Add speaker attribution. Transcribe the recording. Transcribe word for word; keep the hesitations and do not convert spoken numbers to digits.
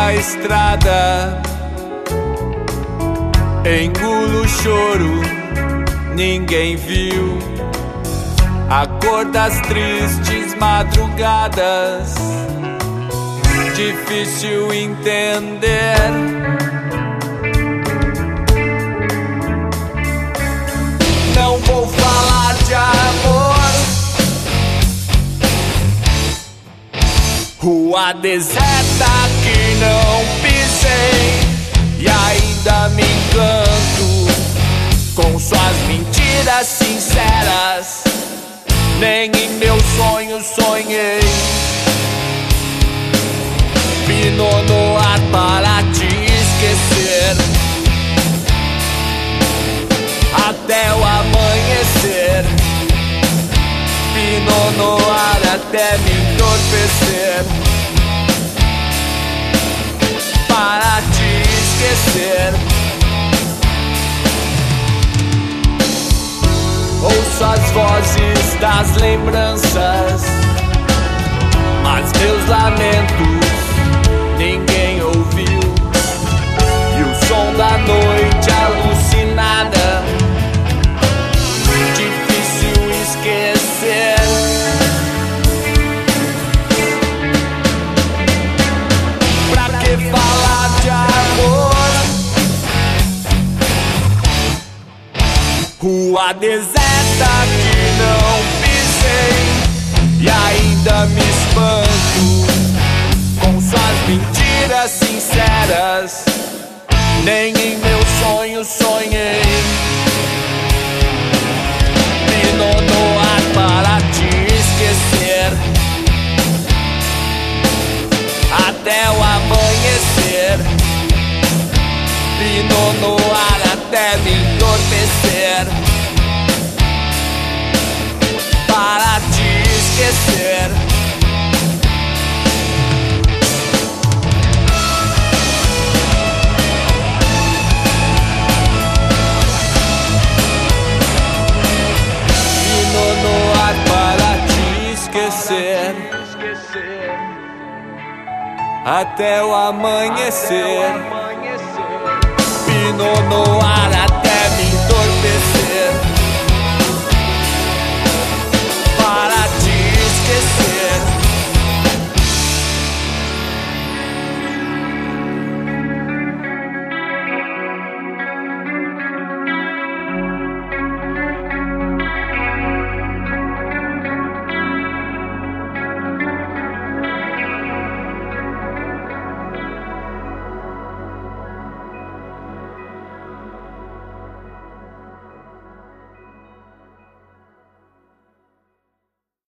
Speaker 1: a estrada, engulo o choro, ninguém viu a cor das tristes madrugadas. Difícil entender. Não vou falar de amor. Rua deserta que não pisei e ainda me encanto com suas mentiras sinceras. Nem em meus sonhos sonhei. Pino no ar para te esquecer até o amanhecer. Pino no ar até me entorpecer para te esquecer. Ouço as vozes das lembranças, mas meus lamentos ninguém ouviu. E o som da noite alucinada, difícil esquecer. Pra que falar de amor? Rua deserta que não pisei e ainda me espanto com suas mentiras sinceras. Nem em meus sonhos sonhei. Pino no ar para te esquecer até o amanhecer. Pino no ar até me entorpecer para te esquecer. Pino no ar para te esquecer até o amanhecer. Pino no ar até